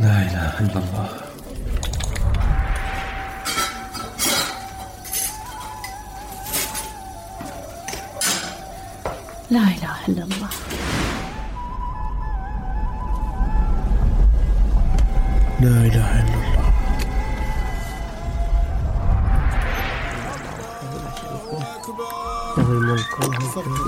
لا إله إلا الله. لا إله إلا الله. لا إله إلا الله. له الملك وله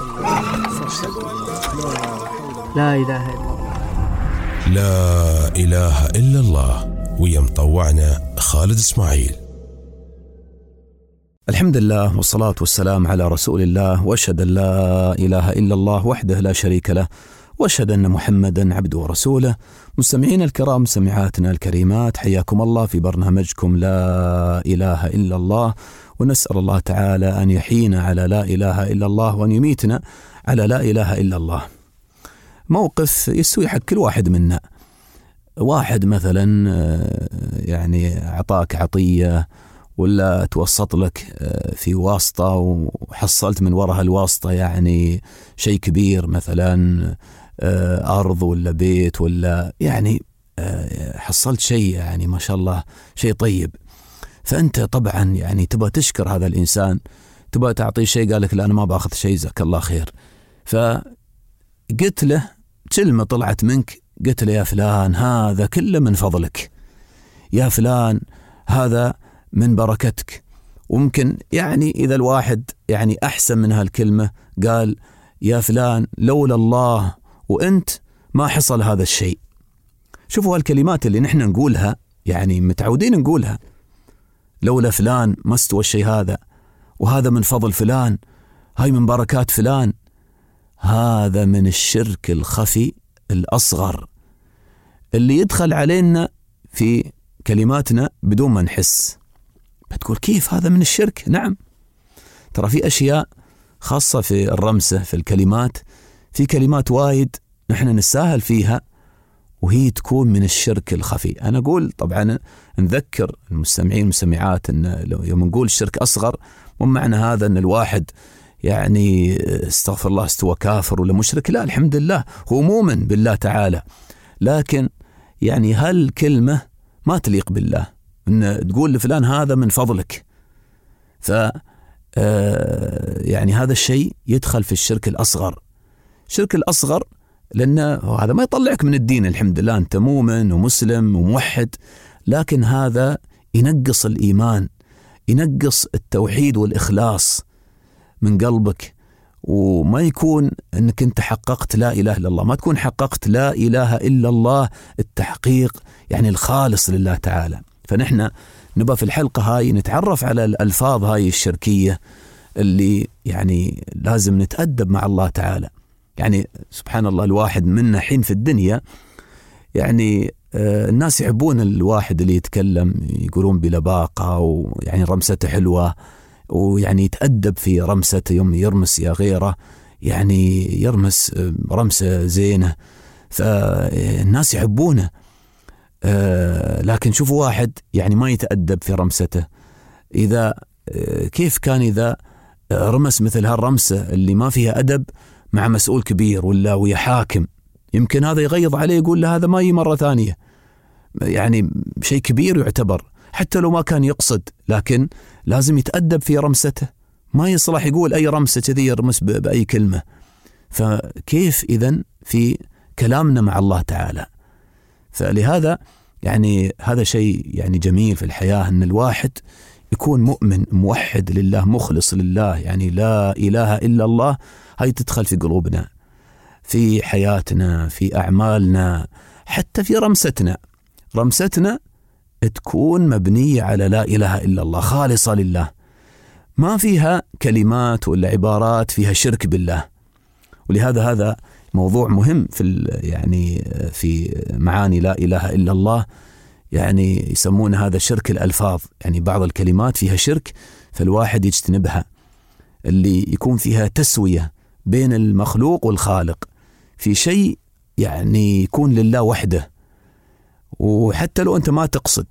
الحمد. لا إله إلا الله. لا إله إلا الله. ويا مطوعنا خالد إسماعيل. الحمد لله والصلاة والسلام على رسول الله، وأشهد أن لا إله إلا الله وحده لا شريك له، وأشهد أن محمدا عبده ورسوله. مستمعين الكرام، مستمعاتنا الكريمات، حياكم الله في برنامجكم لا إله إلا الله، ونسأل الله تعالى أن يحيينا على لا إله إلا الله وأن يميتنا على لا إله إلا الله. موقف يسوي حق كل واحد منا. واحد مثلا يعني أعطاك عطية ولا توسط لك في واسطة وحصلت من وراها الواسطة يعني شيء كبير، مثلا أرض ولا بيت ولا يعني حصلت شيء يعني ما شاء الله شيء طيب. فأنت طبعا يعني تبغى تشكر هذا الإنسان، تبغى تعطيه شيء، قال لك لا أنا ما بأخذ شيء، جزاك الله خير. فقلت له كلمة طلعت منك، قلت له يا فلان هذا كله من فضلك، يا فلان هذا من بركتك. وممكن يعني إذا الواحد يعني أحسن من هالكلمة قال يا فلان لولا الله وأنت ما حصل هذا الشيء. شوفوا هالكلمات اللي نحن نقولها، يعني متعودين نقولها، لولا فلان ما استوى الشيء هذا، وهذا من فضل فلان، هاي من بركات فلان. هذا من الشرك الخفي الأصغر اللي يدخل علينا في كلماتنا بدون ما نحس. بتقول كيف هذا من الشرك؟ نعم، ترى في أشياء خاصة في الرمسة في الكلمات، في كلمات وايد نحن نساهل فيها وهي تكون من الشرك الخفي. أنا أقول طبعا نذكر المستمعين والمستمعات أن يوم نقول الشرك أصغر مو معنى هذا أن الواحد يعني استغفر الله استوى كافر ولا مشرك، لا، الحمد لله هو مؤمن بالله تعالى، لكن يعني هالكلمة ما تليق بالله أن تقول لفلان هذا من فضلك. يعني هذا الشيء يدخل في الشرك الأصغر. الشرك الأصغر لأنه هذا ما يطلعك من الدين، الحمد لله أنت مؤمن ومسلم وموحد، لكن هذا ينقص الإيمان، ينقص التوحيد والإخلاص من قلبك، وما يكون أنك أنت حققت لا إله إلا الله، ما تكون حققت لا إله إلا الله التحقيق يعني الخالص لله تعالى. فنحن نبقى في الحلقة هاي نتعرف على الألفاظ هاي الشركية اللي يعني لازم نتأدب مع الله تعالى. يعني سبحان الله الواحد منا حين في الدنيا يعني الناس يحبون الواحد اللي يتكلم يقولون بلباقة ويعني رمسته حلوة، ويعني يتأدب في رمسته، يوم يرمس يا غيره يعني يرمس رمسة زينة، فالناس يحبونه. لكن شوفوا واحد يعني ما يتأدب في رمسته، إذا كيف كان إذا رمس مثل هالرمسة اللي ما فيها أدب مع مسؤول كبير ولا ويا حاكم، يمكن هذا يغيظ عليه، يقول له هذا ما هي مرة ثانية، يعني شيء كبير يعتبر حتى لو ما كان يقصد، لكن لازم يتأدب في رمسته، ما يصلح يقول أي رمسة كذي يرمس بأي كلمة. فكيف إذن في كلامنا مع الله تعالى؟ فلهذا يعني هذا شيء يعني جميل في الحياة، أن الواحد يكون مؤمن موحد لله مخلص لله، يعني لا إله إلا الله، هاي تدخل في قلوبنا، في حياتنا، في أعمالنا، حتى في رمستنا. رمستنا تكون مبنية على لا إله إلا الله، خالصة لله، ما فيها كلمات ولا عبارات فيها شرك بالله. ولهذا هذا موضوع مهم في يعني في معاني لا إله إلا الله، يعني يسمون هذا شرك الألفاظ، يعني بعض الكلمات فيها شرك فالواحد يجتنبها، اللي يكون فيها تسوية بين المخلوق والخالق في شيء يعني يكون لله وحده. وحتى لو أنت ما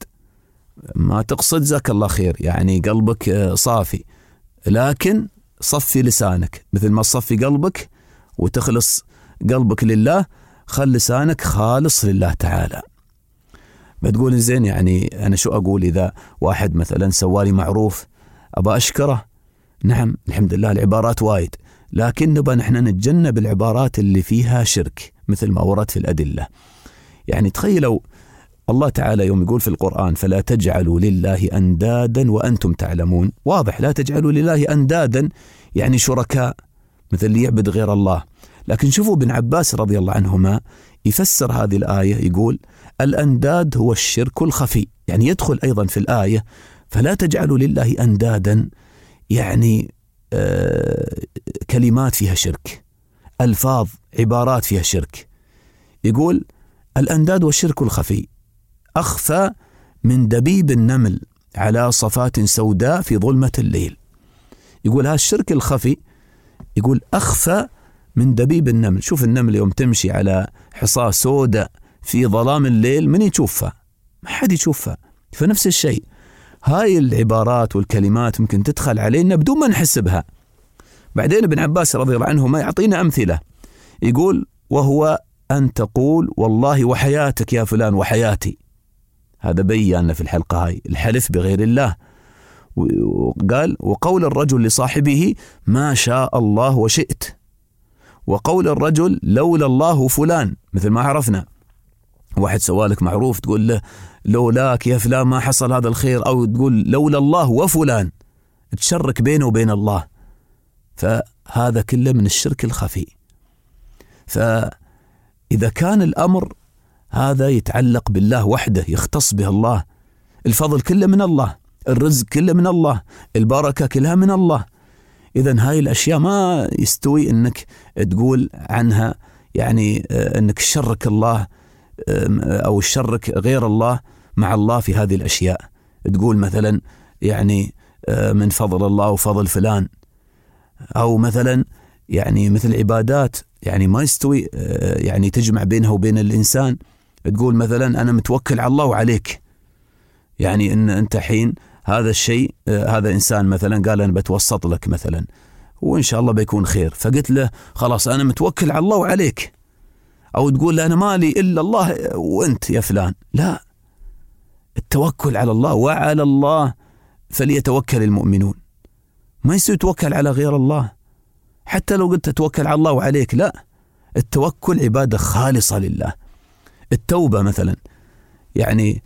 تقصد جزاك الله خير، يعني قلبك صافي، لكن صفي لسانك مثل ما تصفي قلبك وتخلص قلبك لله، خل لسانك خالص لله تعالى. بتقول زين يعني أنا شو أقول إذا واحد مثلا سوالي معروف أبا أشكره؟ نعم الحمد لله العبارات وايد، لكن نبى نحن نتجنب العبارات اللي فيها شرك مثل ما ورد في الأدلة. يعني تخيلوا الله تعالى يوم يقول في القرآن فلا تجعلوا لله أندادا وأنتم تعلمون، واضح لا تجعلوا لله أندادا يعني شركاء مثل اللي يعبد غير الله. لكن شوفوا ابن عباس رضي الله عنهما يفسر هذه الآية يقول الأنداد هو الشرك الخفي، يعني يدخل أيضا في الآية فلا تجعلوا لله أندادا يعني كلمات فيها شرك، ألفاظ عبارات فيها شرك. يقول الأنداد والشرك الخفي أخفى من دبيب النمل على صفات سوداء في ظلمة الليل. يقول هذا الشرك الخفي يقول أخفى من دبيب النمل. شوف النمل يوم تمشي على حصاة سوداء في ظلام الليل من يشوفها؟ ما حد يشوفها. فنفس الشيء هاي العبارات والكلمات ممكن تدخل علينا بدون ما نحسبها. بعدين ابن عباس رضي الله عنه ما يعطينا أمثلة، يقول وهو أن تقول والله وحياتك يا فلان وحياتي. هذا بيّن في الحلقة هاي الحلف بغير الله. وقال وقول الرجل لصاحبه ما شاء الله وشئت، وقول الرجل لولا الله فلان، مثل ما عرفنا واحد سوالك معروف تقول له لولاك يا فلان ما حصل هذا الخير، أو تقول لولا الله وفلان، تشرك بينه وبين الله. فهذا كله من الشرك الخفي. فإذا كان الأمر هذا يتعلق بالله وحده يختص به الله، الفضل كله من الله، الرزق كله من الله، البركة كلها من الله، إذن هاي الأشياء ما يستوي أنك تقول عنها يعني أنك شرك الله أو شرك غير الله مع الله في هذه الأشياء. تقول مثلا يعني من فضل الله وفضل فلان، أو مثلا يعني مثل عبادات يعني ما يستوي يعني تجمع بينها وبين الإنسان. تقول مثلا أنا متوكل على الله وعليك، يعني إن أنت حين هذا الشيء هذا إنسان مثلا قال أنا بتوسط لك مثلا وإن شاء الله بيكون خير، فقلت له خلاص أنا متوكل على الله وعليك. أو تقول له أنا مالي إلا الله وأنت يا فلان. لا، التوكل على الله وعلى الله فليتوكل المؤمنون. ما يصير يتوكل على غير الله حتى لو قلت تتوكل على الله وعليك، لا، التوكل عبادة خالصة لله. التوبة مثلا يعني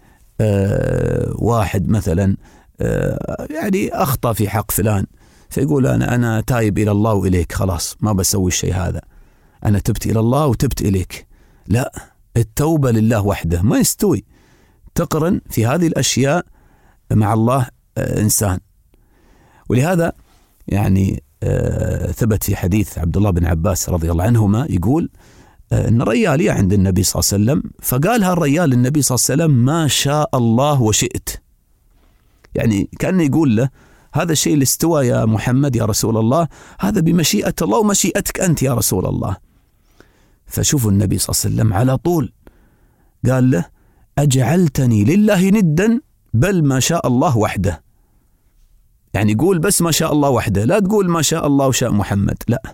واحد مثلا يعني أخطأ في حق فلان فيقول أنا تايب إلى الله وإليك، خلاص ما بسوي الشيء هذا، أنا تبت إلى الله وتبت إليك. لا، التوبة لله وحده. ما يستوي تقرن في هذه الأشياء مع الله إنسان. ولهذا يعني ثبت في حديث عبد الله بن عباس رضي الله عنهما يقول إن ريال عند النبي صلى الله عليه وسلم، فقالها الريال للنبي صلى الله عليه وسلم ما شاء الله وشئت، يعني كأنه يقول له هذا الشيء اللي استوى يا محمد يا رسول الله هذا بمشيئة الله ومشيئتك أنت يا رسول الله. فشوفوا النبي صلى الله عليه وسلم على طول قال له أجعلتني لله ندا بل ما شاء الله وحده. يعني يقول بس ما شاء الله وحده، لا تقول ما شاء الله وشاء محمد، لا،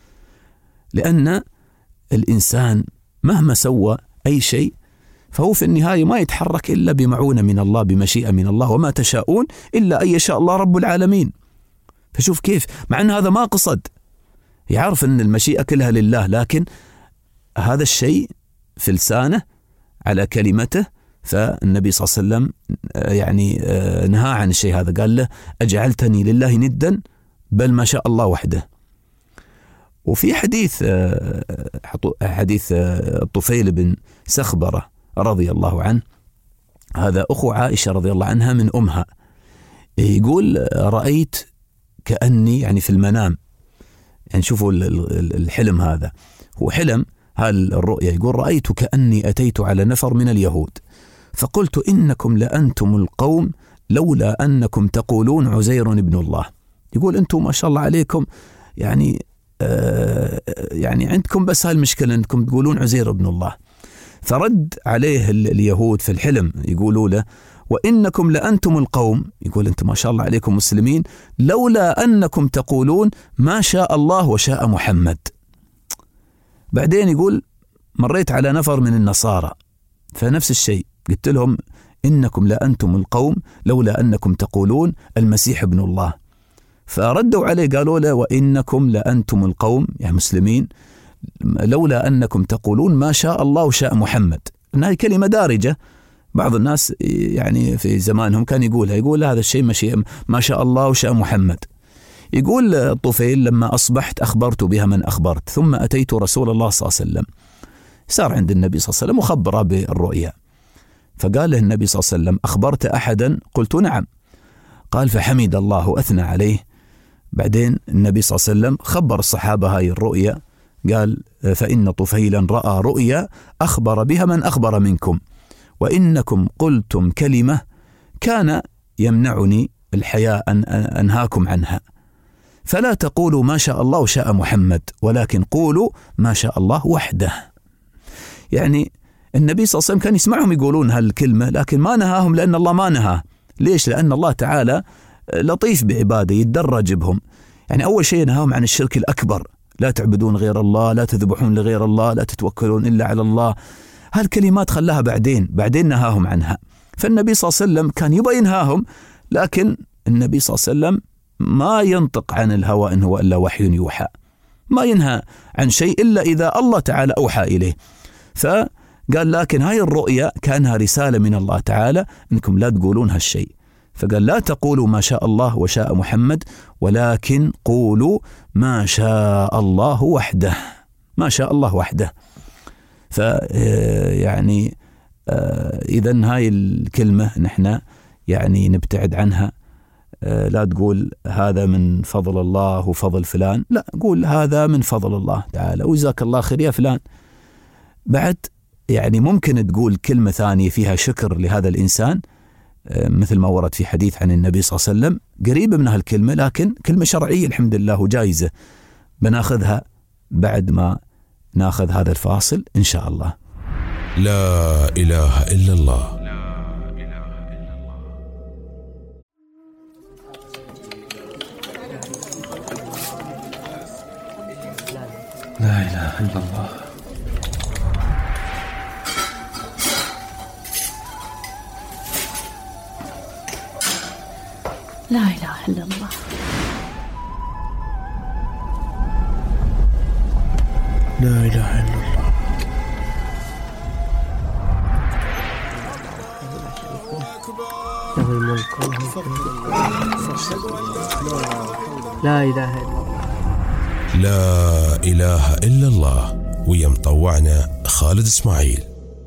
لأن الإنسان مهما سوى أي شيء فهو في النهاية ما يتحرك إلا بمعونة من الله، بمشيئة من الله، وما تشاءون إلا أن يشاء الله رب العالمين. فشوف كيف مع أن هذا ما قصد، يعرف أن المشيئة كلها لله، لكن هذا الشيء في لسانه على كلمته. فالنبي صلى الله عليه وسلم يعني نهى عن الشيء هذا، قال له أجعلتني لله ندا بل ما شاء الله وحده. وفي حديث الطفيل بن سخبرة رضي الله عنه، هذا أخو عائشة رضي الله عنها من أمها، يقول رأيت كأني يعني في المنام، يعني شوفوا الحلم هذا هو حلم الرؤيا، يقول رأيت كأني أتيت على نفر من اليهود فقلت إنكم لأنتم القوم لولا أنكم تقولون عزير ابن الله. يقول أنتم ما شاء الله عليكم يعني عندكم بس هالمشكلة أنكم تقولون عزير ابن الله. فرد عليه اليهود في الحلم يقولوا له وإنكم لأنتم القوم، يقول أنتم ما شاء الله عليكم مسلمين لولا أنكم تقولون ما شاء الله وشاء محمد. بعدين يقول مريت على نفر من النصارى فنفس الشيء قلت لهم إنكم لأنتم القوم لولا أنكم تقولون المسيح ابن الله. فردوا عليه قالوا له وإنكم لأنتم القوم يا مسلمين لولا أنكم تقولون ما شاء الله وشاء محمد. هذه كلمة دارجة، بعض الناس يعني في زمانهم كان يقول هذا الشيء ما شاء الله وشاء محمد. يقول الطفيل لما أصبحت أخبرت بها من أخبرت ثم أتيت رسول الله صلى الله عليه وسلم. صار عند النبي صلى الله عليه وسلم وخبره بالرؤيا، فقال له النبي صلى الله عليه وسلم أخبرت أحدا؟ قلت نعم. قال فحمد الله وأثنى عليه. بعدين النبي صلى الله عليه وسلم خبر الصحابة هاي الرؤيا، قال فإن طفيلا رأى رؤيا أخبر بها من أخبر منكم، وإنكم قلتم كلمة كان يمنعني الحياء أن أنهاكم عنها، فلا تقولوا ما شاء الله وشاء محمد ولكن قولوا ما شاء الله وحده. يعني النبي صلى الله عليه وسلم كان يسمعهم يقولون هالكلمة لكن ما نهاهم، لأن الله ما نهاه. ليش؟ لأن الله تعالى لطيف بعباده يتدرج بهم. يعني أول شيء نهاهم عن الشرك الأكبر، لا تعبدون غير الله، لا تذبحون لغير الله، لا تتوكلون إلا على الله. هالكلمات خلاها بعدين نهاهم عنها. فالنبي صلى الله عليه وسلم كان يبغى ينهاهم، لكن النبي صلى الله عليه وسلم ما ينطق عن الهوى إن هو إلا وحي يوحى، ما ينهى عن شيء إلا إذا الله تعالى أوحى إليه. فقال لكن هاي الرؤيا كانها رسالة من الله تعالى إنكم لا تقولون هالشيء. فقال لا تقولوا ما شاء الله وشاء محمد ولكن قولوا ما شاء الله وحده، ما شاء الله وحده. يعني إذن هاي الكلمة نحن يعني نبتعد عنها. لا تقول هذا من فضل الله وفضل فلان، لا، قول هذا من فضل الله تعالى وجزاك الله خير يا فلان. بعد يعني ممكن تقول كلمة ثانية فيها شكر لهذا الإنسان، مثل ما ورد في حديث عن النبي صلى الله عليه وسلم قريبة من هالكلمة، لكن كلمة شرعية الحمد لله وجائزة. بناخذها بعد ما ناخذ هذا الفاصل إن شاء الله. لا إله إلا الله. لا إله إلا الله. لا إله إلا الله. لا إله إلا الله. له الملك وله الحمد. لا إله إلا الله. لا إله إلا الله. ويا مطوعنا خالد إسماعيل.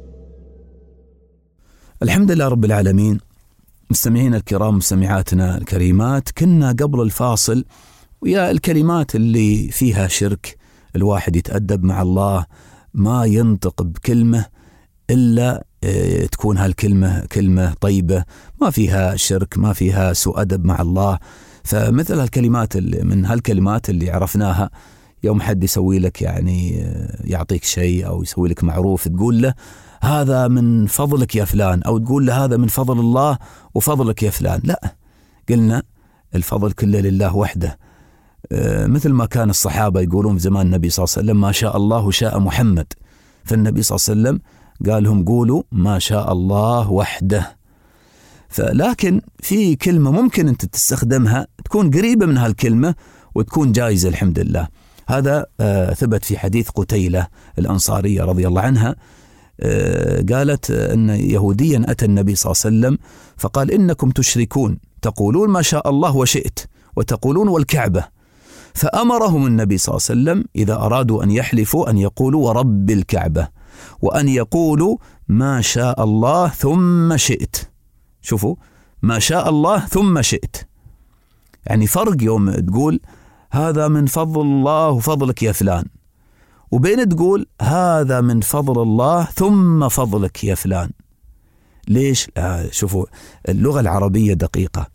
الحمد لله رب العالمين. مستمعين الكرام، مستمعاتنا الكريمات، كنا قبل الفاصل ويا الكلمات اللي فيها شرك. الواحد يتأدب مع الله، ما ينطق بكلمة إلا تكون هالكلمة كلمة طيبة ما فيها شرك، ما فيها سوء أدب مع الله. فمثل هالكلمات من هالكلمات اللي عرفناها، يوم حد يسوي لك يعني يعطيك شيء أو يسوي لك معروف تقول له هذا من فضلك يا فلان، أو تقول له هذا من فضل الله وفضلك يا فلان. لا، قلنا الفضل كله لله وحده. مثل ما كان الصحابة يقولون في زمان النبي صلى الله عليه وسلم ما شاء الله وشاء محمد، فالنبي صلى الله عليه وسلم قال لهم قولوا ما شاء الله وحده. لكن في كلمة ممكن أنت تستخدمها تكون قريبة من هالكلمة وتكون جائزة الحمد لله. هذا ثبت في حديث قتيلة الأنصارية رضي الله عنها. قالت أن يهوديا أتى النبي صلى الله عليه وسلم فقال إنكم تشركون، تقولون ما شاء الله وشئت وتقولون والكعبة. فأمرهم النبي صلى الله عليه وسلم إذا أرادوا أن يحلفوا أن يقولوا ورب الكعبة، وأن يقولوا ما شاء الله ثم شئت. شوفوا، ما شاء الله ثم شئت، يعني فرق يوم تقول هذا من فضل الله وفضلك يا فلان، وبين تقول هذا من فضل الله ثم فضلك يا فلان. ليش؟ شوفوا اللغة العربية دقيقة.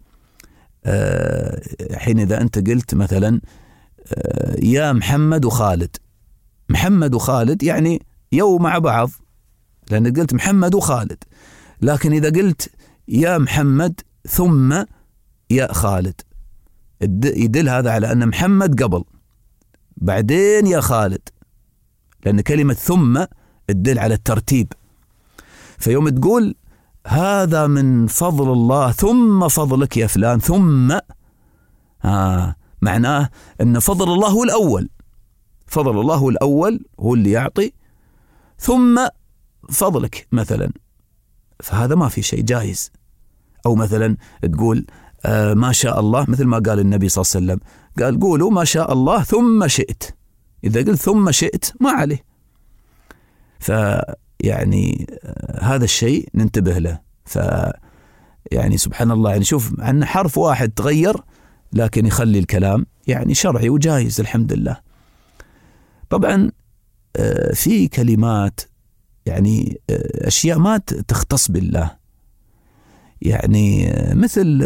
حين إذا أنت قلت مثلا يا محمد وخالد، محمد وخالد يعني يو مع بعض، لأن قلت محمد وخالد. لكن إذا قلت يا محمد ثم يا خالد، يدل هذا على أن محمد قبل بعدين يا خالد، لأن كلمة ثم تدل على الترتيب. فيوم تقول هذا من فضل الله ثم فضلك يا فلان، ثم معناه أن فضل الله هو الأول، فضل الله هو الأول، هو اللي يعطي، ثم فضلك مثلا. فهذا ما في شيء جائز. أو مثلا تقول ما شاء الله، مثل ما قال النبي صلى الله عليه وسلم، قال قولوا ما شاء الله ثم شئت. إذا قلت ثم شئت ما عليه. فيعني هذا الشيء ننتبه له. يعني سبحان الله، يعني شوف عن حرف واحد تغير لكن يخلي الكلام يعني شرعي وجايز الحمد لله. طبعا في كلمات يعني أشياء ما تختص بالله، يعني مثل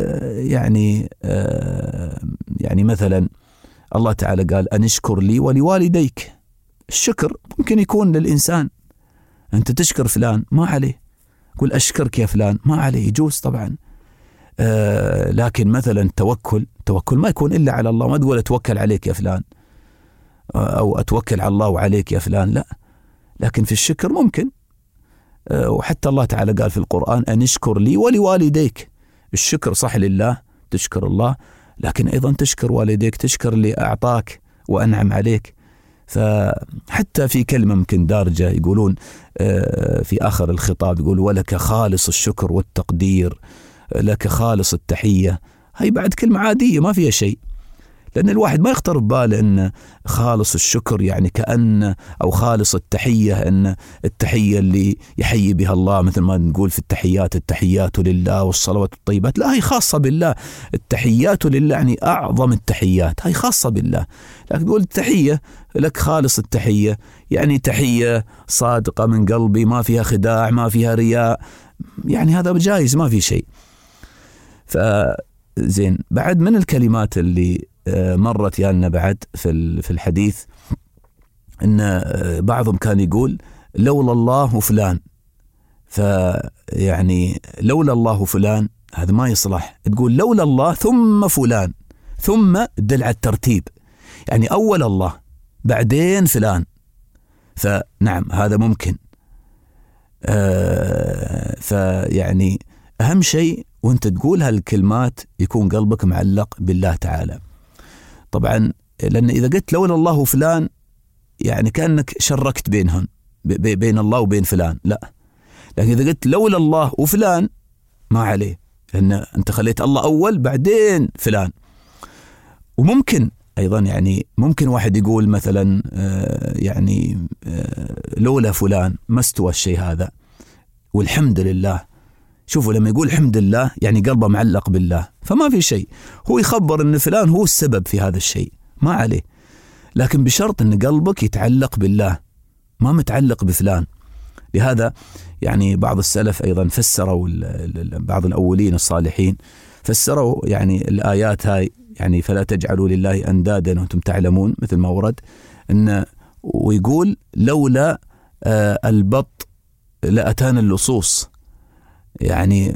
يعني مثلا الله تعالى قال أن اشكر لي ولوالديك. الشكر ممكن يكون للإنسان، أنت تشكر فلان ما عليه، قل أشكرك يا فلان ما عليه، يجوز طبعا. لكن مثلا توكل ما يكون إلا على الله، ما تقول أتوكل عليك يا فلان أو أتوكل على الله وعليك يا فلان، لا. لكن في الشكر ممكن. وحتى الله تعالى قال في القرآن أن اشكر لي ولوالديك. الشكر صح لله، تشكر الله، لكن أيضا تشكر والديك، تشكر اللي أعطاك وأنعم عليك. فحتى في كلمة ممكن دارجة يقولون في آخر الخطاب، يقول ولك خالص الشكر والتقدير، لك خالص التحية. هاي بعد كلمة عادية ما فيها شيء، لأن الواحد ما يخطر بباله أن خالص الشكر يعني كأن، أو خالص التحية أن التحية اللي يحيي بها الله، مثل ما نقول في التحيات التحيات لله والصلوات الطيبات. لا، هي خاصة بالله. التحيات لله يعني أعظم التحيات، هي خاصة بالله. لكن تقول التحية لك خالص التحية يعني تحية صادقة من قلبي، ما فيها خداع، ما فيها رياء، يعني هذا جائز ما في شيء. فزين بعد من الكلمات اللي مرت يعني بعد في الحديث، إن بعضهم كان يقول لولا الله وفلان. فيعني لولا الله وفلان هذا ما يصلح. تقول لولا الله ثم فلان، ثم تدل على الترتيب، يعني أول الله بعدين فلان. فنعم هذا ممكن. فيعني أهم شيء وانت تقول هالكلمات يكون قلبك معلق بالله تعالى. طبعا لأن إذا قلت لولا الله وفلان يعني كأنك شركت بينهم، بين الله وبين فلان، لا. لكن إذا قلت لولا الله وفلان ما عليه، لأن أنت خليت الله أول بعدين فلان. وممكن أيضا يعني ممكن واحد يقول مثلا يعني لولا فلان ما استوى الشيء هذا، والحمد لله. شوفوا لما يقول الحمد لله يعني قلبه معلق بالله، فما في شيء. هو يخبر أن فلان هو السبب في هذا الشيء ما عليه، لكن بشرط أن قلبك يتعلق بالله ما متعلق بفلان. لهذا يعني بعض السلف أيضا فسروا، بعض الأولين الصالحين فسروا يعني الآيات هاي، يعني فلا تجعلوا لله أندادا وأنتم تعلمون، مثل ما ورد إن ويقول لولا البط لأتانا اللصوص، يعني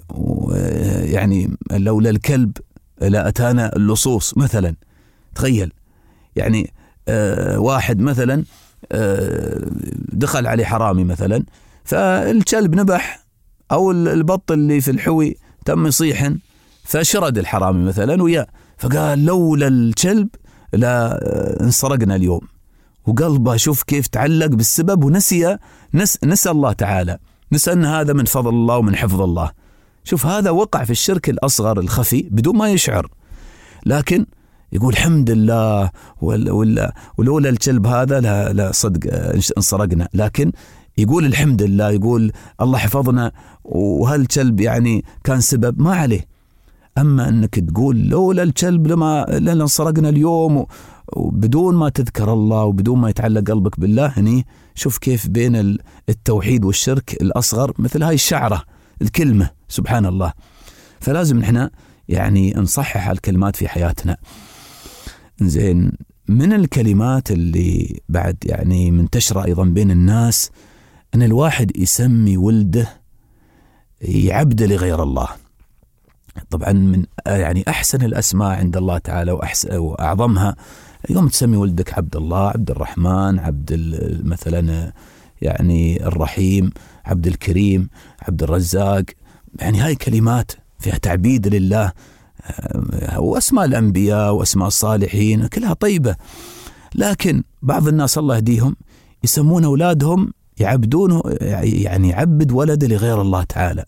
لولا الكلب لأتانا اللصوص مثلا. تخيل يعني واحد مثلا دخل عليه حرامي مثلا، فالكلب نبح، أو البط اللي في الحوي تم يصيحن فشرد الحرامي مثلا وياه، فقال لولا الكلب لا انسرقنا اليوم. وقلبه شوف كيف تعلق بالسبب ونسي الله تعالى، نسى أن هذا من فضل الله ومن حفظ الله. شوف هذا وقع في الشرك الأصغر الخفي بدون ما يشعر، لكن يقول الحمد لله ولولا الكلب هذا لا صدق انسرقنا، لكن يقول الحمد لله، يقول الله حفظنا وهالكلب يعني كان سبب ما عليه. أما أنك تقول لولا الكلب لما انسرقنا اليوم وبدون ما تذكر الله وبدون ما يتعلق قلبك بالله، هني شوف كيف بين التوحيد والشرك الأصغر مثل هاي الشعرة الكلمة، سبحان الله. فلازم نحن يعني نصحح الكلمات في حياتنا. زين من الكلمات اللي بعد يعني منتشرة أيضا بين الناس أن الواحد يسمي ولده يعبد لغير الله. طبعا من يعني أحسن الأسماء عند الله تعالى وأعظمها يوم تسمي ولدك عبد الله، عبد الرحمن، عبد مثلا يعني الرحيم، عبد الكريم، عبد الرزاق، يعني هاي كلمات فيها تعبيد لله، وأسماء الأنبياء وأسماء الصالحين كلها طيبة. لكن بعض الناس الله يهديهم يسمون أولادهم يعبدونه، يعني يعبد ولد لغير الله تعالى.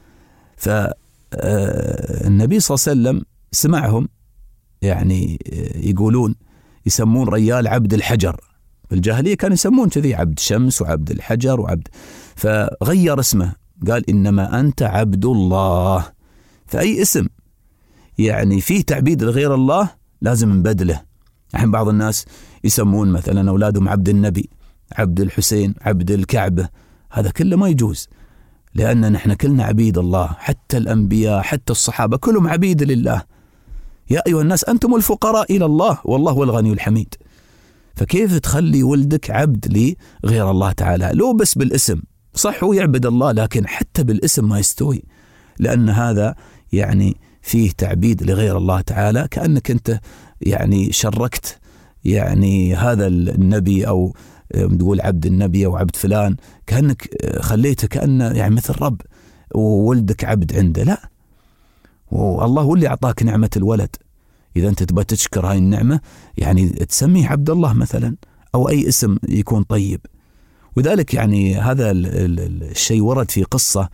فالنبي صلى الله عليه وسلم سمعهم يعني يقولون يسمون ريال عبد الحجر. في الجاهلية كانوا يسمون كذي عبد الشمس وعبد الحجر وعبد، فغير اسمه قال إنما أنت عبد الله. فأي اسم يعني فيه تعبيد لغير الله لازم نبدله. الحين بعض الناس يسمون مثلا أولادهم عبد النبي، عبد الحسين، عبد الكعبة، هذا كله ما يجوز، لأن نحن كلنا عبيد الله، حتى الأنبياء حتى الصحابة كلهم عبيد لله. يا أيها الناس أنتم الفقراء إلى الله والله هو الغني الحميد. فكيف تخلي ولدك عبد لغير الله تعالى؟ لو بس بالاسم صح هو يعبد الله، لكن حتى بالاسم ما يستوي، لأن هذا يعني فيه تعبيد لغير الله تعالى، كأنك أنت يعني شركت يعني هذا النبي أو تقول عبد النبي أو عبد فلان، كأنك خليته كأنه يعني مثل رب وولدك عبد عنده. لا، والله هو اللي أعطاك نعمة الولد، إذا أنت تبغى تشكر هاي النعمة يعني تسميه عبد الله مثلا أو أي اسم يكون طيب. وذلك يعني هذا الشيء ورد في قصة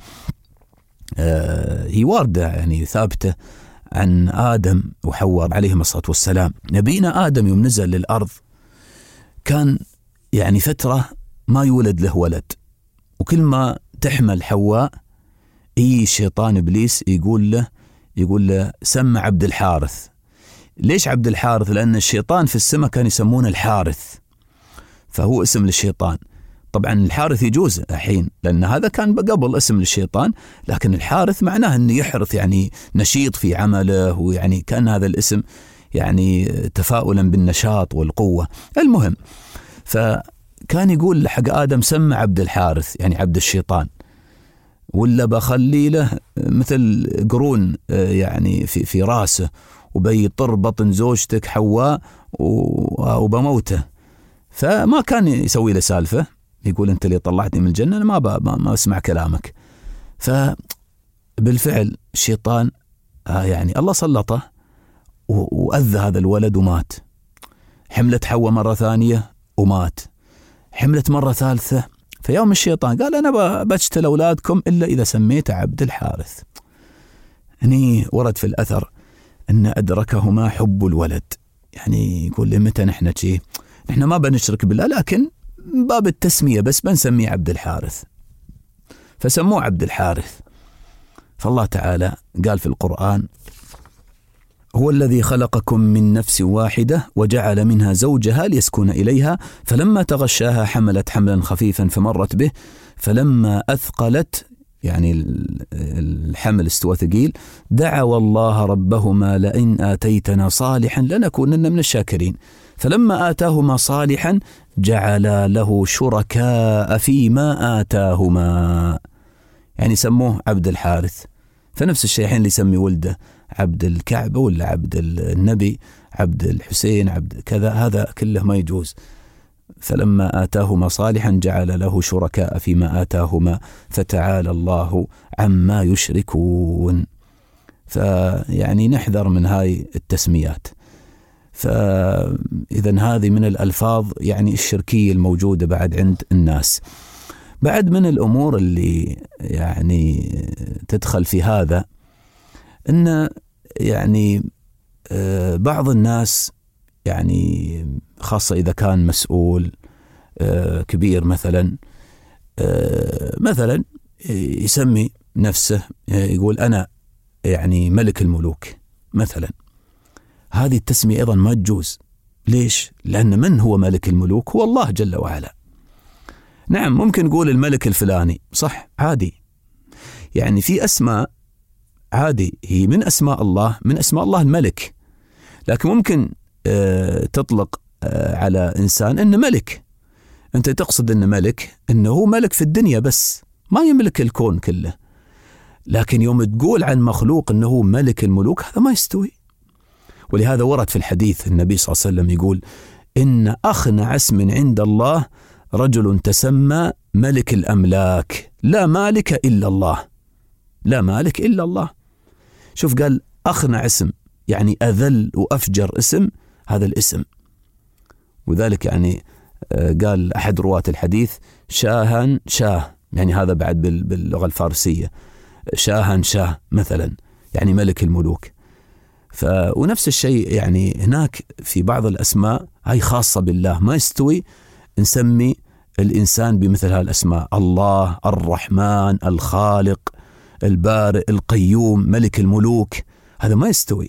هي واردة يعني ثابتة عن آدم وحواء عليهم الصلاة والسلام. نبينا آدم يوم نزل للأرض كان يعني فترة ما يولد له ولد، وكل ما تحمل حواء شيطان إبليس يقول له سمى عبد الحارث. ليش عبد الحارث؟ لأن الشيطان في السماء كان يسمونه الحارث، فهو اسم للشيطان. طبعا الحارث يجوز الحين لأن هذا كان قبل اسم للشيطان، لكن الحارث معناه أنه يحرث يعني نشيط في عمله، ويعني كان هذا الاسم يعني تفاؤلا بالنشاط والقوة. المهم فكان يقول حق آدم سمى عبد الحارث يعني عبد الشيطان، ولا بخلي له مثل قرون يعني في راسه وبيطر بطن زوجتك حواء وبموته. فما كان يسوي له سالفة، يقول أنت اللي طلعتني من الجنة أنا ما أسمع كلامك. فبالفعل الشيطان يعني الله سلطه وأذى هذا الولد ومات. حملت حواء مرة ثانية ومات، حملت مرة ثالثة. فيوم الشيطان قال أنا بجتل أولادكم إلا إذا سميت عبد الحارث. هني ورد في الأثر أن أدركهما حب الولد، يعني يقول لي متى نحن ما بنشرك بالله، لكن باب التسمية بس بنسميه عبد الحارث، فسموه عبد الحارث. فالله تعالى قال في القرآن هو الذي خلقكم من نفس واحدة وجعل منها زوجها ليسكن إليها فلما تغشاها حملت حملا خفيفا فمرت به فلما أثقلت يعني الحمل استوى ثقيل دعوا الله ربهما لئن آتيتنا صالحا لنكونن من الشاكرين فلما آتاهما صالحا جعل له شركاء فيما آتاهما، يعني سموه عبد الحارث. فنفس الشيء حين اللي يسمي ولده عبد الكعبة ولا عبد النبي، عبد الحسين، عبد كذا، هذا كله ما يجوز. فلما آتاهما صالحا جعل له شركاء فيما آتاهما فتعالى الله عما يشركون. فيعني نحذر من هاي التسميات. فإذا هذه من الألفاظ يعني الشركية الموجودة بعد عند الناس. بعد من الأمور اللي يعني تدخل في هذا أن يعني بعض الناس يعني خاصة إذا كان مسؤول كبير مثلا يسمي نفسه يقول أنا يعني ملك الملوك مثلا، هذه التسمية أيضا ما تجوز. ليش؟ لأن من هو ملك الملوك؟ هو الله جل وعلا. نعم ممكن نقول الملك الفلاني صح عادي، يعني في أسماء عادي هي من أسماء الله، من أسماء الله الملك، لكن ممكن تطلق على إنسان إنه ملك، أنت تقصد إنه ملك إنه هو ملك في الدنيا بس ما يملك الكون كله. لكن يوم تقول عن مخلوق إنه هو ملك الملوك هذا ما يستوي. ولهذا ورد في الحديث النبي صلى الله عليه وسلم يقول إن أخنع اسم عند الله رجل تسمى ملك الأملاك لا مالك إلا الله. لا مالك إلا الله. شوف قال أخنع اسم، يعني أذل وأفجر اسم هذا الاسم. وذلك يعني قال أحد رواة الحديث شاها شاه، يعني هذا بعد باللغة الفارسية، شاها شاه مثلا يعني ملك الملوك. ونفس الشيء يعني هناك في بعض الأسماء هاي خاصة بالله، ما يستوي نسمي الإنسان بمثل هذه الأسماء، الله، الرحمن، الخالق، البارئ، القيوم، ملك الملوك، هذا ما يستوي.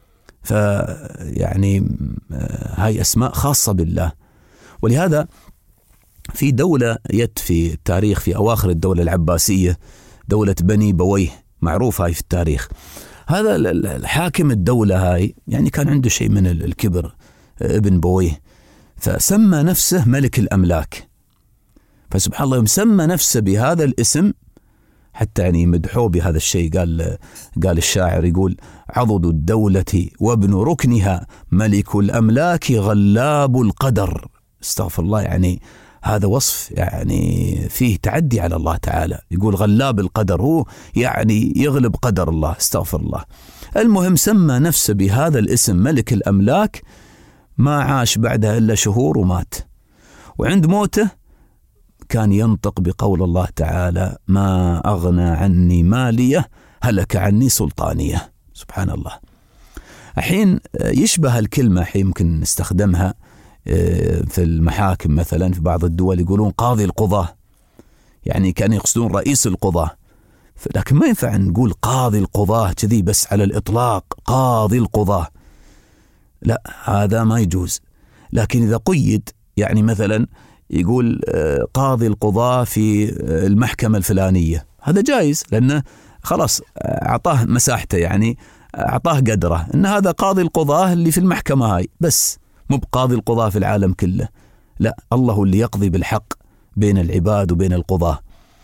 فيعني هاي أسماء خاصة بالله. ولهذا في دولة في التاريخ في أواخر الدولة العباسية، دولة بني بويه، معروفة هاي في التاريخ. هذا الحاكم الدولة هاي يعني كان عنده شيء من الكبر، ابن بويه، فسمى نفسه ملك الأملاك. فسبحان الله يوم سمى نفسه بهذا الاسم حتى يعني مدحوه بهذا الشيء. قال الشاعر يقول عضد الدولة وابن ركنها ملك الأملاك غلاب القدر. استغفر الله، يعني هذا وصف يعني فيه تعدي على الله تعالى. يقول غلاب القدر، هو يعني يغلب قدر الله، استغفر الله. المهم سمى نفسه بهذا الاسم ملك الأملاك، ما عاش بعدها إلا شهور ومات. وعند موته كان ينطق بقول الله تعالى ما أغنى عني مالية هلك عني سلطانية. سبحان الله. الحين يشبه الكلمة حين ممكن نستخدمها في المحاكم مثلا في بعض الدول، يقولون قاضي القضاة، يعني كانوا يقصدون رئيس القضاة، لكن ما ينفع نقول قاضي القضاة كذي بس على الإطلاق، قاضي القضاة لا، هذا ما يجوز. لكن إذا قيد يعني مثلا يقول قاضي القضاة في المحكمة الفلانية، هذا جائز لأنه خلاص أعطاه مساحته، يعني أعطاه قدره أن هذا قاضي القضاة اللي في المحكمة هاي بس، مو بقاضي القضاة في العالم كله. لا، الله اللي يقضي بالحق بين العباد وبين القضاة.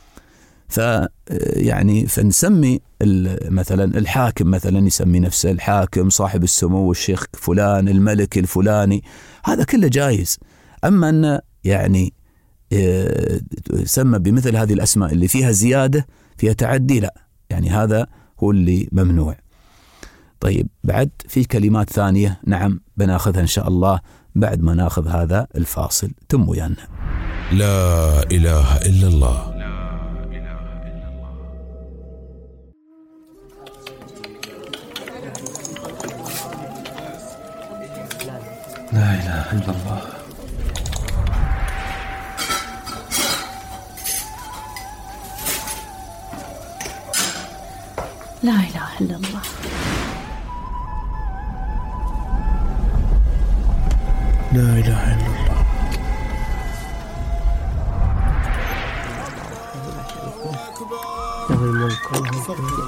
يعني فنسمي مثلا الحاكم مثلا يسمي نفسه الحاكم صاحب السمو الشيخ فلان الملك الفلاني، هذا كله جائز. أما أن يعني يسمى بمثل هذه الأسماء اللي فيها زيادة فيها تعدي، لا، يعني هذا هو اللي ممنوع. طيب بعد في كلمات ثانية نعم بناخذها إن شاء الله بعد ما ناخذ هذا الفاصل. تم ويانا. لا إله إلا الله. لا إله إلا الله. لا إله إلا الله. لا إله إلا الله. له الملك وله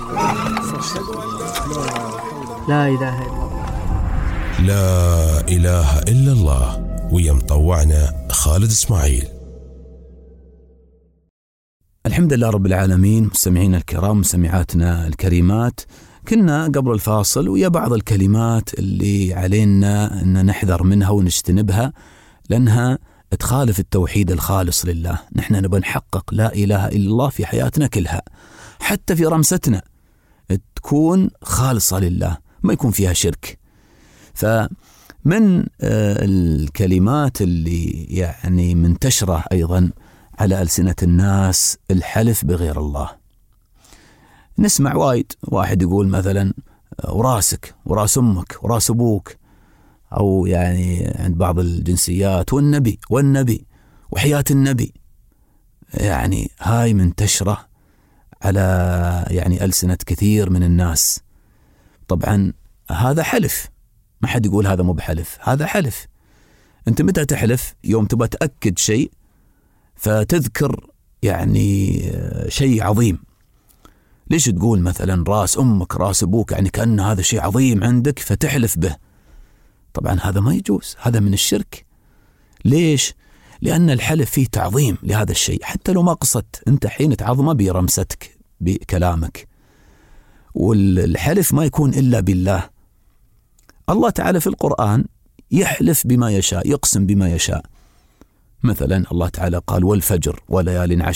الحمد. لا إله إلا الله. لا إله إلا الله. ويا مطوعنا خالد إسماعيل. الحمد لله رب العالمين. مستمعينا الكرام، مستمعاتنا الكريمات، كنا قبل الفاصل ويا بعض الكلمات اللي علينا أن نحذر منها ونجتنبها لأنها تخالف التوحيد الخالص لله. نحن نبغى نحقق لا إله إلا الله في حياتنا كلها، حتى في رمستنا تكون خالصة لله، ما يكون فيها شرك. فمن الكلمات اللي يعني منتشرة أيضا على ألسنة الناس الحلف بغير الله. نسمع وايد واحد يقول مثلا وراسك وراس أمك وراس أبوك، أو يعني عند بعض الجنسيات والنبي وحياة النبي. يعني هاي منتشرة على يعني ألسنة كثير من الناس. طبعا هذا حلف، ما حد يقول هذا مو بحلف، هذا حلف. أنت متى تحلف؟ يوم تبى تأكد شيء فتذكر يعني شيء عظيم. ليش تقول مثلا راس أمك راس أبوك، يعني كأن هذا شيء عظيم عندك فتحلف به؟ طبعا هذا ما يجوز، هذا من الشرك. ليش؟ لأن الحلف فيه تعظيم لهذا الشيء، حتى لو ما قصدت أنت حين تعظمه برمستك بكلامك. والحلف ما يكون إلا بالله. الله تعالى في القرآن يحلف بما يشاء، يقسم بما يشاء. مثلا الله تعالى قال والفجر وليال عشر،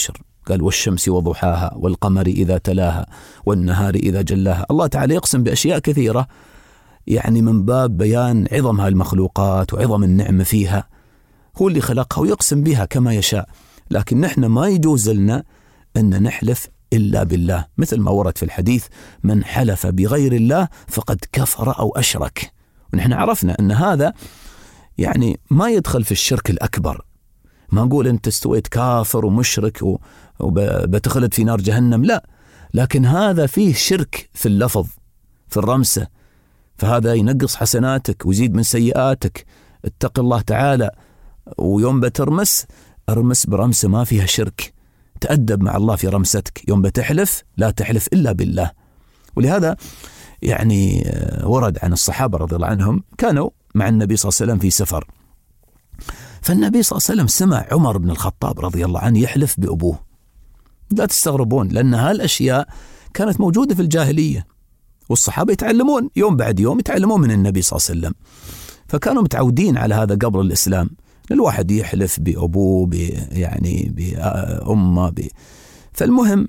قال والشمس وضحاها والقمر إذا تلاها والنهار إذا جلاها. الله تعالى يقسم بأشياء كثيرة يعني من باب بيان عظم هالمخلوقات وعظم النعمة فيها، هو اللي خلقها ويقسم بها كما يشاء. لكن نحن ما يجوز لنا أن نحلف إلا بالله، مثل ما ورد في الحديث من حلف بغير الله فقد كفر أو أشرك. ونحن عرفنا أن هذا يعني ما يدخل في الشرك الأكبر. ما نقول أنت استويت كافر ومشرك وبتخلد في نار جهنم، لا، لكن هذا فيه شرك في اللفظ، في الرمسة، فهذا ينقص حسناتك ويزيد من سيئاتك. اتق الله تعالى، ويوم بترمس ارمس برمسة ما فيها شرك، تأدب مع الله في رمستك. يوم بتحلف لا تحلف إلا بالله. ولهذا يعني ورد عن الصحابة رضي الله عنهم كانوا مع النبي صلى الله عليه وسلم في سفر، فالنبي صلى الله عليه وسلم سمع عمر بن الخطاب رضي الله عنه يحلف بأبوه. لا تستغربون، لأن هالأشياء كانت موجودة في الجاهلية، والصحابة يتعلمون يوم بعد يوم، يتعلمون من النبي صلى الله عليه وسلم، فكانوا متعودين على هذا قبل الإسلام. الواحد يحلف بأبوه يعني بأمه فالمهم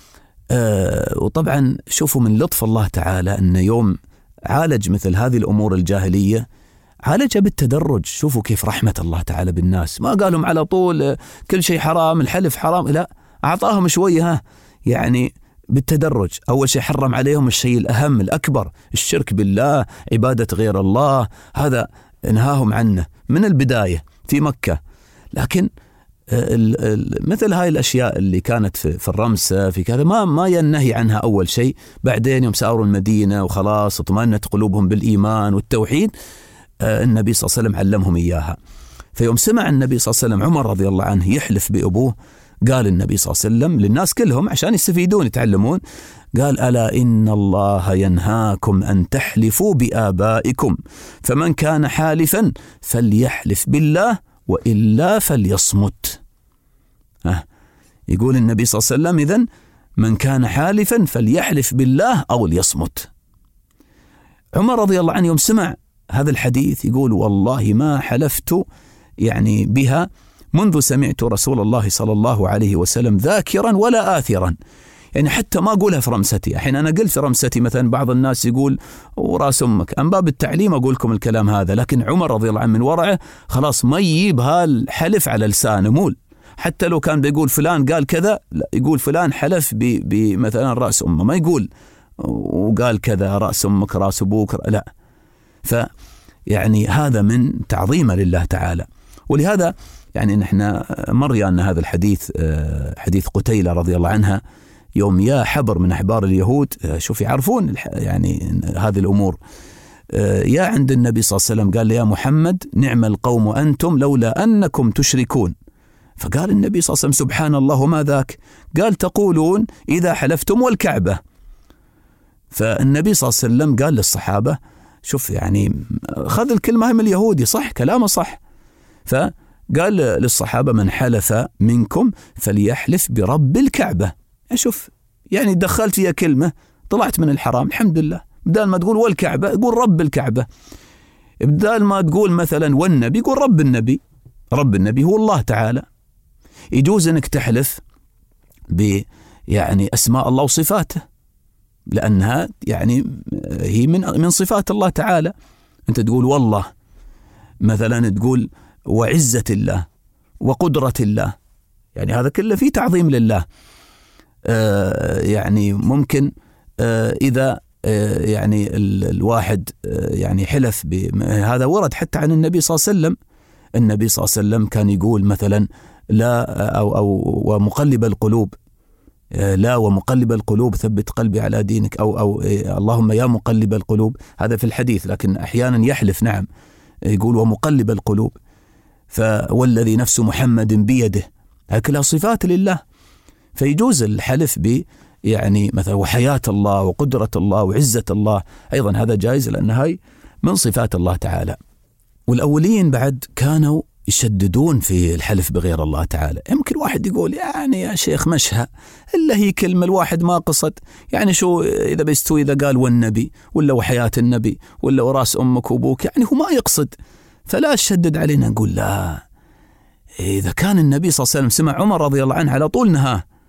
وطبعا شوفوا من لطف الله تعالى أن يوم عالج مثل هذه الأمور الجاهلية عالجها بالتدرج. شوفوا كيف رحمة الله تعالى بالناس، ما قالهم على طول كل شيء حرام، الحلف حرام، لا، أعطاهم شوية يعني بالتدرج. أول شيء حرم عليهم الشيء الأهم الأكبر، الشرك بالله، عبادة غير الله، هذا انهاهم عنه من البداية في مكة. لكن مثل هاي الأشياء اللي كانت في الرمسة في كذا ما ينهي عنها أول شيء. بعدين يوم ساروا المدينة وخلاص اطمأنت قلوبهم بالإيمان والتوحيد، النبي صلى الله عليه وسلم علمهم إياها. فيوم سمع النبي صلى الله عليه وسلم عمر رضي الله عنه يحلف بأبوه، قال النبي صلى الله عليه وسلم للناس كلهم عشان يستفيدون يتعلمون، قال ألا إن الله ينهاكم أن تحلفوا بآبائكم، فمن كان حالفا فليحلف بالله وإلا فليصمت. يقول النبي صلى الله عليه وسلم إذن من كان حالفا فليحلف بالله أو ليصمت. عمر رضي الله عنه يوم سمع هذا الحديث يقول والله ما حلفت يعني بها منذ سمعت رسول الله صلى الله عليه وسلم ذاكرا ولا آثرا. يعني حتى ما أقولها في رمستي. الحين أنا قلت في رمستي مثلا بعض الناس يقول وراس أمك، أم باب التعليم أقول لكم الكلام هذا، لكن عمر رضي الله عنه من ورعه خلاص ما يجيب هالحلف على لسانه، مول حتى لو كان بيقول فلان قال كذا، لا، يقول فلان حلف بمثلا رأس أمه، ما يقول وقال كذا رأس أمك رأس أبوك، لا. فيعني هذا من تعظيمه لله تعالى. ولهذا يعني نحن مر أن هذا الحديث حديث قتيلة رضي الله عنها يوم يا حبر من أحبار اليهود، شوف يعرفون يعني هذه الأمور، يا عند النبي صلى الله عليه وسلم قال يا محمد نعم القوم أنتم لولا أنكم تشركون. فقال النبي صلى الله عليه وسلم سبحان الله وما ذاك، قال تقولون إذا حلفتم والكعبة. فالنبي صلى الله عليه وسلم قال للصحابة شوف يعني خذ الكلمة من اليهودي صح، كلامه صح. فقال للصحابة من حلف منكم فليحلف برب الكعبة. شوف يعني دخلت فيها كلمة طلعت من الحرام، الحمد لله. بدال ما تقول والكعبة قول رب الكعبة، بدال ما تقول مثلا والنبي قول رب النبي. رب النبي هو الله تعالى. يجوز انك تحلف يعني أسماء الله وصفاته، لأنها يعني هي من صفات الله تعالى. أنت تقول والله، مثلا تقول وعزة الله وقدرة الله، يعني هذا كله فيه تعظيم لله. يعني ممكن إذا يعني الواحد يعني حلف هذا ورد حتى عن النبي صلى الله عليه وسلم. النبي صلى الله عليه وسلم كان يقول مثلا لا أو ومقلب القلوب، لا ومقلب القلوب ثبت قلبي على دينك، أو اللهم يا مقلب القلوب، هذا في الحديث. لكن أحيانا يحلف نعم يقول ومقلب القلوب، فوالذي نفس محمد بيده، هكذا صفات لله. فيجوز الحلف يعني مثلا وحياة الله وقدرة الله وعزة الله، أيضا هذا جائز لأن هاي من صفات الله تعالى. والأولين بعد كانوا يشددون في الحلف بغير الله تعالى. يمكن واحد يقول يعني يا شيخ مشها إلا هي كلمة الواحد ما قصد، يعني شو إذا بيستوي إذا قال والنبي ولا وحياة النبي ولا وراس أمك وأبوك، يعني هو ما يقصد، فلا تشدد علينا. نقول لا، إذا كان النبي صلى الله عليه وسلم سمع عمر رضي الله عنه على طول نهاه،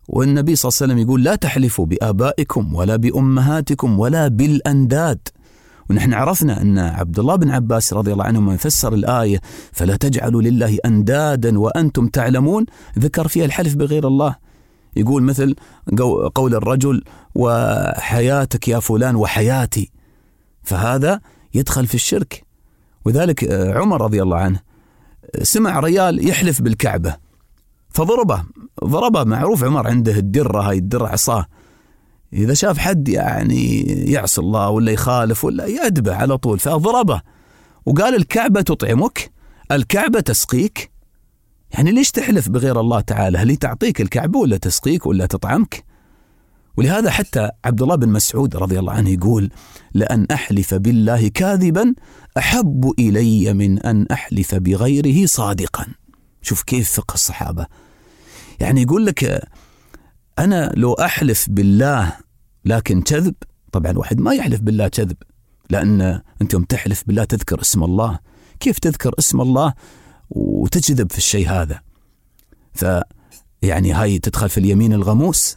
والنبي صلى الله عليه وسلم يقول لا تحلفوا بآبائكم ولا بأمهاتكم ولا بالأنداد. ونحن عرفنا أن عبد الله بن عباس رضي الله عنهما يفسر الآية فلا تجعلوا لله أندادا وأنتم تعلمون، ذكر فيها الحلف بغير الله. يقول مثل قول الرجل وحياتك يا فلان وحياتي، فهذا يدخل في الشرك. وذلك عمر رضي الله عنه سمع رجال يحلف بالكعبة فضربه، معروف عمر عنده الدرة، هاي الدرة عصاه، إذا شاف حد يعني يعصي الله ولا يخالف ولا يأدبه على طول، فضربه وقال الكعبة تطعمك، الكعبة تسقيك. يعني ليش تحلف بغير الله تعالى؟ هل تعطيك الكعبة ولا تسقيك ولا تطعمك؟ ولهذا حتى عبد الله بن مسعود رضي الله عنه يقول لأن أحلف بالله كاذبا أحب إلي من أن أحلف بغيره صادقا. شوف كيف فقه الصحابة، يعني يقول لك أنا لو أحلف بالله لكن كذب، طبعا واحد ما يحلف بالله كذب، لأن أنت يوم تحلف بالله تذكر اسم الله، كيف تذكر اسم الله وتكذب في الشيء هذا؟ فيعني هاي تدخل في اليمين الغموس.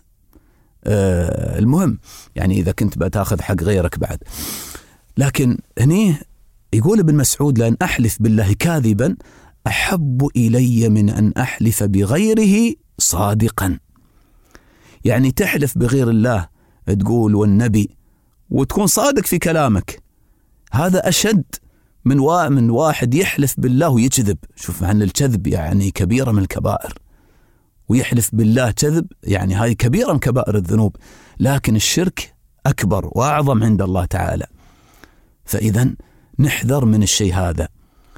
المهم يعني إذا كنت بتاخذ حق غيرك بعد. لكن هني يقول ابن مسعود لأن أحلف بالله كاذبا أحب إلي من أن أحلف بغيره صادقا. يعني تحلف بغير الله تقول والنبي وتكون صادق في كلامك، هذا أشد من واحد يحلف بالله ويكذب. شوف عن الكذب يعني كبيرة من الكبائر، ويحلف بالله كذب يعني هاي كبيرة من كبائر الذنوب، لكن الشرك أكبر وأعظم عند الله تعالى. فإذا نحذر من الشيء هذا.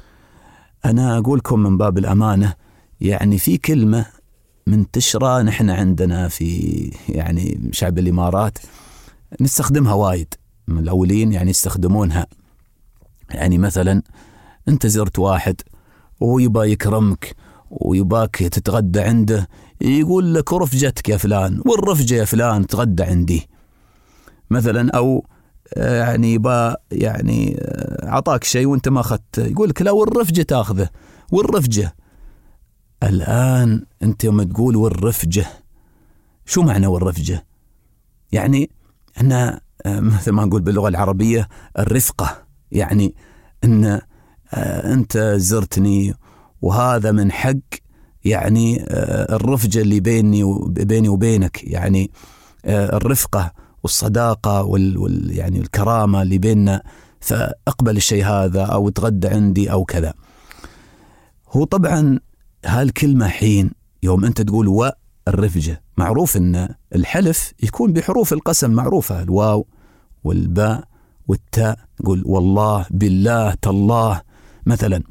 أنا أقولكم من باب الأمانة، يعني في كلمة منتشرة نحن عندنا في يعني شعب الإمارات نستخدمها وايد، من الأولين يعني يستخدمونها. يعني مثلا أنت زرت واحد ويبا يكرمك ويباك تتغدى عنده، يقول لك رفجتك يا فلان، والرفجة يا فلان تغدى عندي مثلا. أو يعني يبا يعني عطاك شيء وانت ما أخذت، يقول لك لا والرفجة تأخذه، والرفجة. الآن أنت يوم تقول والرفجة، شو معنى والرفجة؟ يعني أن مثل ما نقول باللغة العربية الرفقة، يعني أن أنت زرتني وهذا من حق يعني الرفجة اللي بيني وبينك، يعني الرفقة والصداقة يعني الكرامة اللي بيننا، فأقبل الشيء هذا أو تغدى عندي أو كذا. هو طبعا هالكلمة حين يوم أنت تقول والرفجة، معروف أن الحلف يكون بحروف القسم معروفة، الواو والباء والتاء، قول والله بالله تالله مثلا.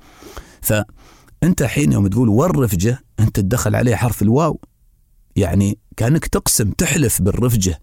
فأنت حين يوم تقول والرفجة أنت تدخل عليه حرف الواو، يعني كأنك تقسم تحلف بالرفجة.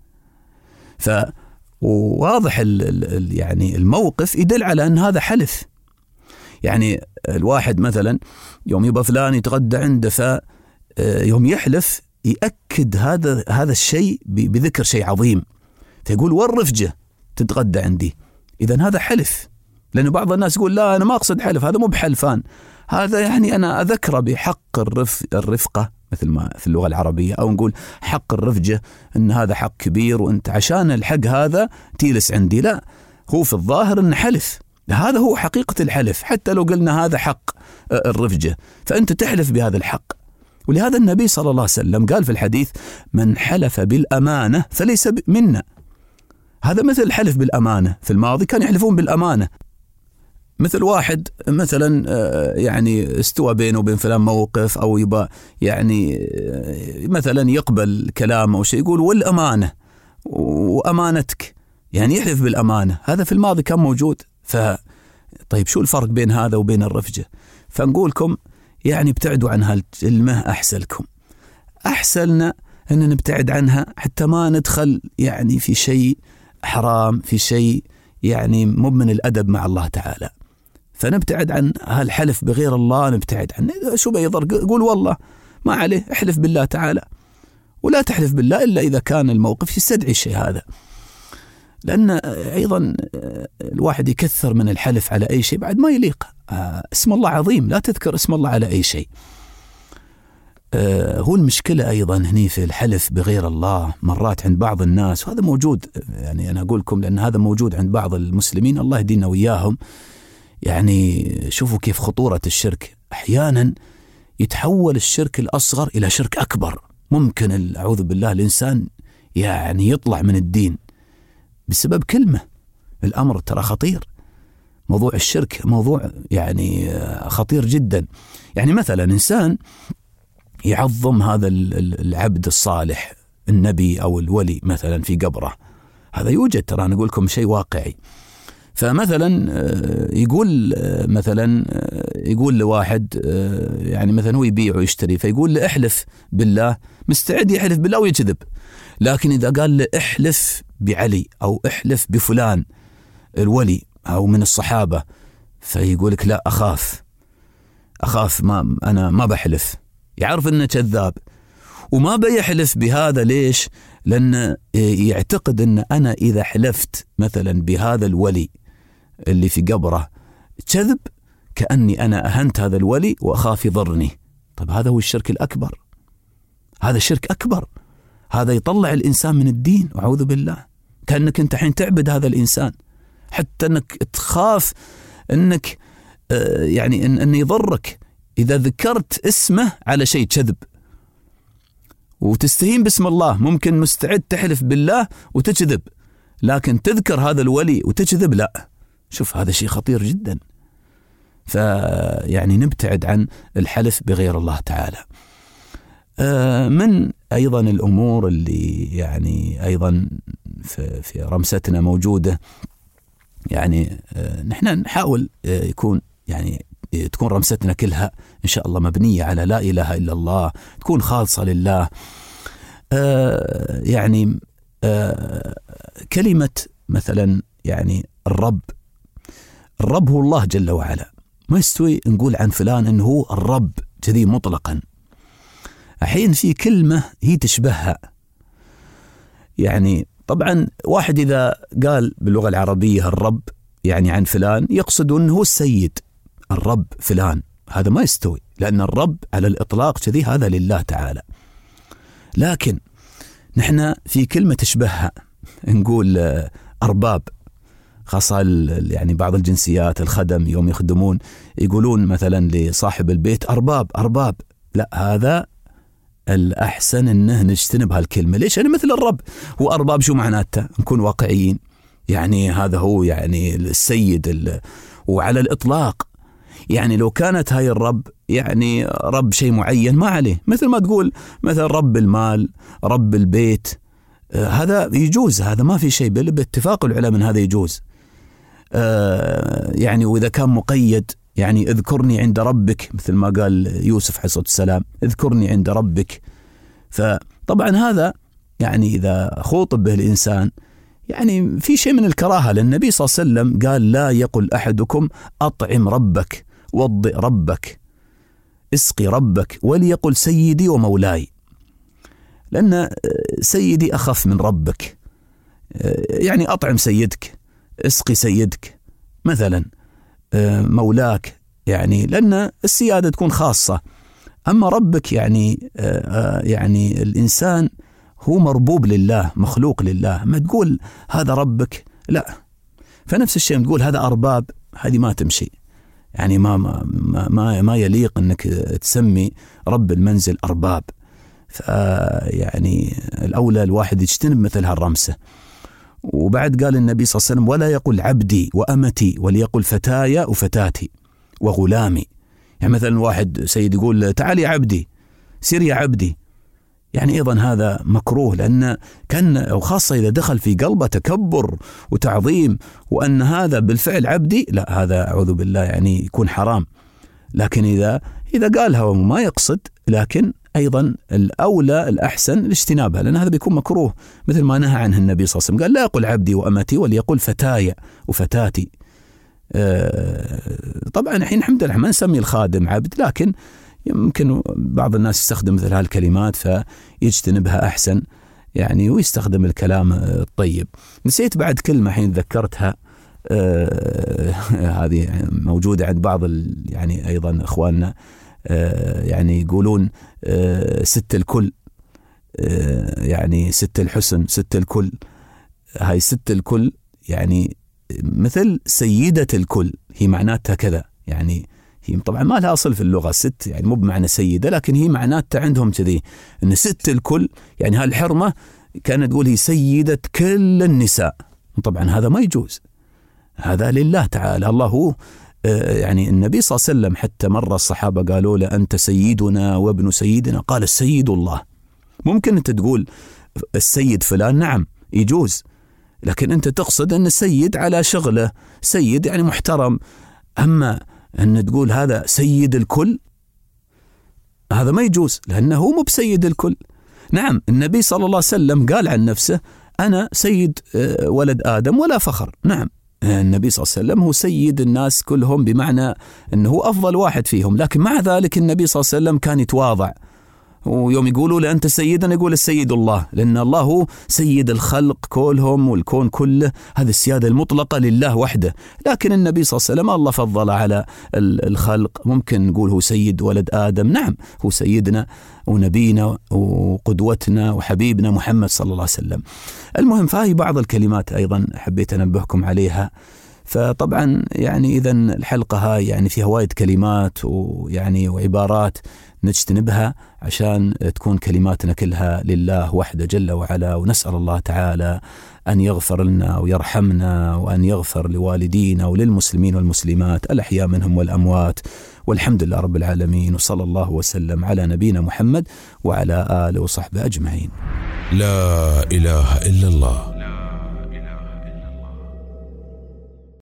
فواضح يعني الموقف يدل على أن هذا حلف. يعني الواحد مثلا يوم يبقى فلان يتغدى عنده، فيوم يحلف يأكد هذا الشيء بذكر شيء عظيم، فيقول والرفجة تتغدى عندي. إذن هذا حلف، لأن بعض الناس يقول لا أنا ما أقصد حلف، هذا مو بحلفان، هذا يعني أنا أذكر بحق الرفقة مثل ما في اللغة العربية، أو نقول حق الرفجة أن هذا حق كبير وأنت عشان الحق هذا تيلس عندي. لا، هو في الظاهر أن حلف، هذا هو حقيقة الحلف. حتى لو قلنا هذا حق الرفجة فأنت تحلف بهذا الحق. ولهذا النبي صلى الله عليه وسلم قال في الحديث من حلف بالأمانة فليس منا. هذا مثل الحلف بالأمانة، في الماضي كانوا يحلفون بالأمانة. مثل واحد مثلا يعني استوى بينه وبين فلان موقف، أو يبقى يعني مثلا يقبل كلامه أو شيء، يقول والأمانة وأمانتك، يعني يحلف بالأمانة. هذا في الماضي كان موجود. طيب شو الفرق بين هذا وبين الرفجة؟ فنقولكم يعني ابتعدوا عن هالكلمة أحسن لكم، أحسن أن نبتعد عنها حتى ما ندخل يعني في شيء حرام، في شيء يعني مو من الأدب مع الله تعالى. فنبتعد عن هالحلف بغير الله، نبتعد عنه. شو بيضر؟ قول والله ما عليه، احلف بالله تعالى، ولا تحلف بالله إلا إذا كان الموقف يستدعي الشيء هذا. لأن أيضا الواحد يكثر من الحلف على أي شيء بعد ما يليق. اسم الله عظيم، لا تذكر اسم الله على أي شيء. هو المشكلة أيضا هني في الحلف بغير الله مرات عند بعض الناس، وهذا موجود، يعني أنا أقول لكم لأن هذا موجود عند بعض المسلمين، الله يهدينا وإياهم. يعني شوفوا كيف خطورة الشرك، أحيانا يتحول الشرك الأصغر إلى شرك أكبر. ممكن أعوذ بالله الإنسان يعني يطلع من الدين بسبب كلمة. الأمر ترى خطير، موضوع الشرك موضوع يعني خطير جدا. يعني مثلا إنسان يعظم هذا العبد الصالح، النبي أو الولي مثلا في قبره، هذا يوجد، ترى أنا أقول لكم شيء واقعي. فمثلا يقول لواحد يعني مثلا هو يبيع ويشتري، فيقول له احلف بالله، مستعد يحلف بالله ويكذب. لكن إذا قال له احلف بعلي أو احلف بفلان الولي أو من الصحابة، فيقول لك لا، أخاف أنا ما بحلف، يعرف أنه كذاب وما بيحلف بهذا. ليش؟ لأن يعتقد أن أنا إذا حلفت مثلا بهذا الولي اللي في قبره كذب، كأني أنا أهنت هذا الولي وأخاف يضرني. طب هذا هو الشرك الأكبر، هذا شرك أكبر، هذا يطلع الإنسان من الدين، أعوذ بالله. كأنك أنت حين تعبد هذا الإنسان، حتى أنك تخاف أنك يعني أن يضرك إذا ذكرت اسمه على شيء كذب، وتستهين باسم الله. ممكن مستعد تحلف بالله وتكذب، لكن تذكر هذا الولي وتكذب، لا. شوف هذا شيء خطير جدا. فيعني نبتعد عن الحلف بغير الله تعالى. من أيضا الأمور اللي يعني أيضا في رمستنا موجودة، يعني نحن نحاول يكون يعني تكون رمستنا كلها إن شاء الله مبنية على لا إله إلا الله، تكون خالصة لله. يعني كلمة مثلا يعني الرب هو الله جل وعلا، ما يستوي نقول عن فلان إنه هو الرب كذي مطلقا. الحين في كلمة هي تشبهها، يعني طبعا واحد إذا قال باللغة العربية الرب يعني عن فلان يقصد أنه هو السيد، الرب فلان، هذا ما يستوي، لأن الرب على الإطلاق كذي هذا لله تعالى. لكن نحن في كلمة تشبهها، نقول أرباب، خاصة يعني بعض الجنسيات الخدم يوم يخدمون يقولون مثلا لصاحب البيت أرباب. لا، هذا الأحسن أنه نجتنب هالكلمة. ليش؟ أنا مثل الرب، هو أرباب شو معناته؟ نكون واقعيين، يعني هذا هو يعني السيد وعلى الإطلاق. يعني لو كانت هاي الرب يعني رب شيء معين ما عليه، مثل ما تقول مثلا رب المال، رب البيت، هذا يجوز، هذا ما في شيء، باتفاق العلماء من هذا يجوز. يعني وإذا كان مقيد، يعني اذكرني عند ربك، مثل ما قال يوسف عليه الصلاة والسلام، اذكرني عند ربك. فطبعا هذا يعني إذا خوطب به الإنسان يعني في شيء من الكراهة، لأن النبي صلى الله عليه وسلم قال لا يقل أحدكم أطعم ربك، وضئ ربك، اسقي ربك، وليقل سيدي ومولاي، لأن سيدي أخف من ربك. يعني أطعم سيدك، اسقي سيدك مثلا، مولاك، يعني لأن السيادة تكون خاصة. أما ربك يعني يعني الإنسان هو مربوب لله، مخلوق لله، ما تقول هذا ربك، لا. فنفس الشيء تقول هذا أرباب، هذه ما تمشي، يعني ما يليق أنك تسمي رب المنزل أرباب. يعني الأولى الواحد يجتنب مثل هالرمسة. وبعد قال النبي صلى الله عليه وسلم ولا يقول عبدي وأمتي، وليقل فتايا وفتاتي وغلامي. يعني مثلا واحد سيد يقول تعال يا عبدي، سير يا عبدي، يعني أيضا هذا مكروه، لأن كان وخاصة إذا دخل في قلبه تكبر وتعظيم وأن هذا بالفعل عبدي، لا، هذا أعوذ بالله يعني يكون حرام. لكن إذا قالها وما يقصد، لكن أيضا الأولى الأحسن الاجتنابها، لأن هذا بيكون مكروه، مثل ما نهى عنه النبي صلى الله عليه وسلم، قال لا يقول عبدي وأمتي، وليقول فتايا وفتاتي. طبعا الحين الحمد لله ما نسمي الخادم عبد، لكن يمكن بعض الناس يستخدم مثل هالكلمات فيجتنبها أحسن، يعني ويستخدم الكلام الطيب. نسيت بعد كلمة حين ذكرتها، هذه موجودة عند بعض يعني أيضا إخواننا، يعني يقولون ست الكل، يعني ست الحسن، ست الكل. هاي ست الكل يعني مثل سيدة الكل، هي معناتها كذا. يعني هي طبعا ما لها أصل في اللغة ست، يعني مو بمعنى سيدة، لكن هي معناتها عندهم كذي إن ست الكل. يعني هالحرمة كانت تقول هي سيدة كل النساء. طبعا هذا ما يجوز، هذا لله تعالى. الله هو يعني النبي صلى الله عليه وسلم حتى مرة الصحابة قالوا له أنت سيدنا وابن سيدنا، قال السيد الله. ممكن أنت تقول السيد فلان، نعم يجوز، لكن أنت تقصد أن السيد على شغله، سيد يعني محترم. أما أن تقول هذا سيد الكل، هذا ما يجوز، لأنه هو مو بسيد الكل. نعم النبي صلى الله عليه وسلم قال عن نفسه أنا سيد ولد آدم ولا فخر. نعم النبي صلى الله عليه وسلم هو سيد الناس كلهم، بمعنى أنه أفضل واحد فيهم، لكن مع ذلك النبي صلى الله عليه وسلم كان يتواضع، ويوم يقولوا له أنت سيدنا يقول السيد الله، لأن الله هو سيد الخلق كلهم والكون كله، هذه السيادة المطلقة لله وحده. لكن النبي صلى الله عليه وسلم الله فضل على الخلق. ممكن نقول هو سيد ولد آدم، نعم هو سيدنا ونبينا وقدوتنا وحبيبنا محمد صلى الله عليه وسلم. المهم فهي بعض الكلمات أيضا حبيت أنبهكم عليها. فطبعا يعني إذا الحلقة هاي يعني فيها وايد كلمات ويعني وعبارات نجتنبها عشان تكون كلماتنا كلها لله وحده جل وعلا. ونسأل الله تعالى أن يغفر لنا ويرحمنا، وأن يغفر لوالدينا وللمسلمين والمسلمات الأحياء منهم والأموات، والحمد لله رب العالمين. وصلى الله وسلم على نبينا محمد وعلى آله وصحبه أجمعين. لا إله إلا الله.